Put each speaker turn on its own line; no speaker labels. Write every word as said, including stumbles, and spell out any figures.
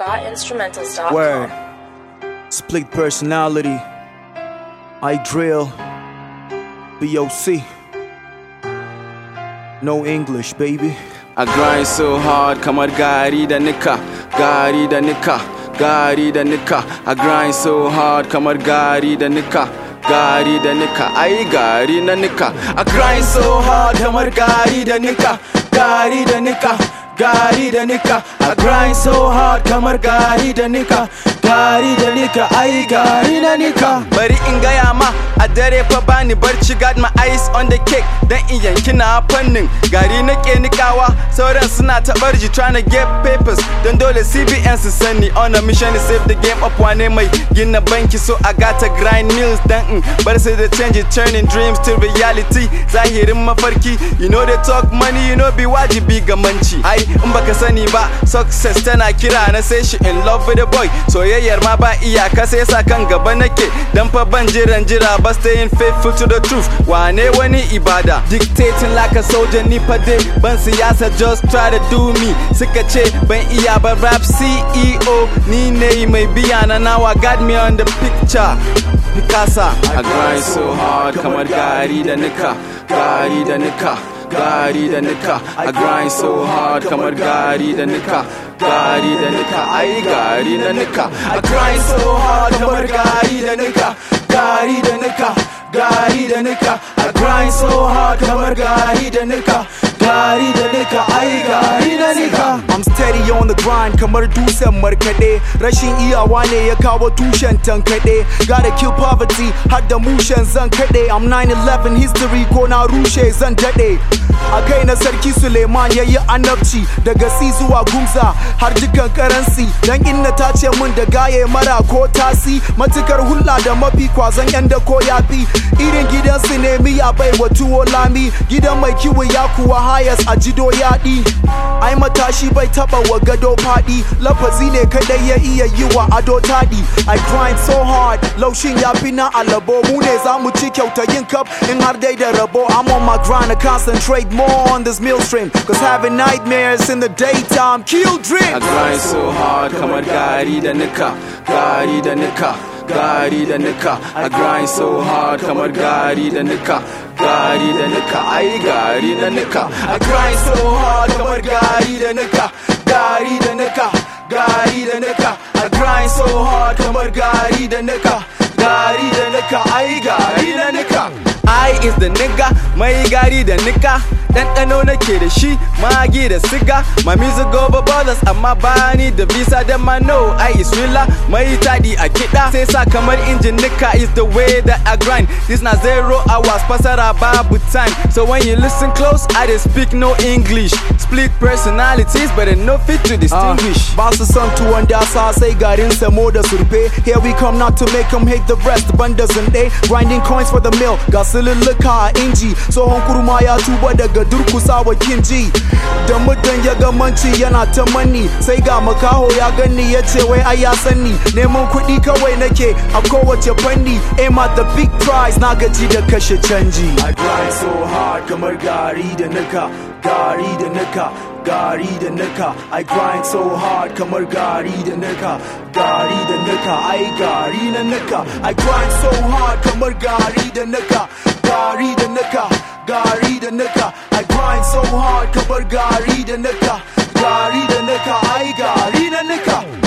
dot instrumentals dot com.
Word. Split personality. I drill. B O C. No English, baby.
I grind so hard, kamar gari da nika, gari da nika, gari da nika. I grind so hard, kamar gari da nika, gari da nika, ai gari na nika. I grind so hard, kamar gari da nika, gari da nika, gari da nika. I grind so hard, kamar gari da nika, gari da nika, ai gari na nika. Bari in gaya ma, a dare fa bani barci, got my eyes on the cake, dan in yanki na fannin gari nake nikawa. Sauran suna ta barji trying to get papers, don dole C B N su sani. On a mission to save the game up, wane mai gina banki, so I gotta grind meals dan in bar sai da change it, turning dreams to reality. Zahirin mafarki, you know they talk money, you know be wajibi ga manci. Ai in baka sani ba, success tana kira na sai she in love with the boy. Soyayyar ma ba iyaka sai sa kan gaba nake, dan fa ban jiran jira ba, staying faithful to the truth. Wane wani ibada, dictating like a soldier, ni fa dai ban siyasa, just try to do me. Suka ce ban iya ba, rap C E O ni ne mai biya na, now I got me on the picture. Picasa, I grind so hard, kamar gari da nika, gari da nika, gari da nika. I grind so hard, kamar gari da nika, gari da nika, ai gari na nika. I grind so hard, kamar gari da nika, gari da nika, gari da nika. I grind so hard, kamar gari da nika, gari da nika, ai gari na nika.
I'm steady on the grind kamar dusan markade, rashin iyawa ne ya kawo tushen tankade. Gotta kill poverty, har da mushen zan kade. I'm nine eleven history, ko na rushe zan dade. A kai na sarki Suleiman yayi annabci, daga si zuwa gumza har dukan karansi. Dan inna ta ce mun da gaye mara ko tasi, matukar hulla da mafi kwazon yan da ko yafi. Irin gidan su ne miya bai wa tuwo lami, gidan mai kiwo ya kuwa hayas a jido yaɗi. Ai matashi bai taba wa gado faɗi, lafazi ne kadai ya iya yi wa ado taɗi. I grind so hard, laushin ya fi na alabo, mu ne za mu ci kyauta yin cup in har dai da rabo. I'm on my grind to concentrate more on this meal stream, cause having nightmares in the daytime kill dreams.
I grind so hard, kamar gari da nika, gari da nika, gari da nika. I grind so hard, kamar gari da nika, gari da nika, ai gari na nika. I grind so hard, kamar gari da nika, gari da nika, gari da nika. I grind so hard, kamar gari da nika, gari da nika, ai gari na nika. I is the nigga, mai gari da nika. Ɗanɗano nake da shi, magi da siga. My music go brothers, amma bani da visa. Then I know I is realer, mai tadi a kiɗa. Sai sa kamar injin nika is the way that I grind. This na zero hours, fasara babu time. So when you listen close, I just speak no English. Split personalities, but no fit to distinguish.
Ba su son tuwon dasa sai garin samo da surfe. Here we come not to make them hate the rest, banda zunde. Grinding coins for the mill, ga sululluka a inji. Tsohon kurma ya tuba daga durkusa wa kinji. Da mutum ya ga manci yana ta mani, sai ga makaho ya gani ya ce wai ai ya sani. Neman kuɗi kawai nake a kowace fanni, aim at the big prize, na gaji da kashe canji. I grind so hard kamar gari da nika, gari da nika, gari da nika. I grind so hard kamar gari da nika, gari da nika, ai gari na nika. I grind so hard kamar gari da nika, gari da nika, gari da nika. I grind so hard kamar gari da nika, gari da nika, ai gari na nika.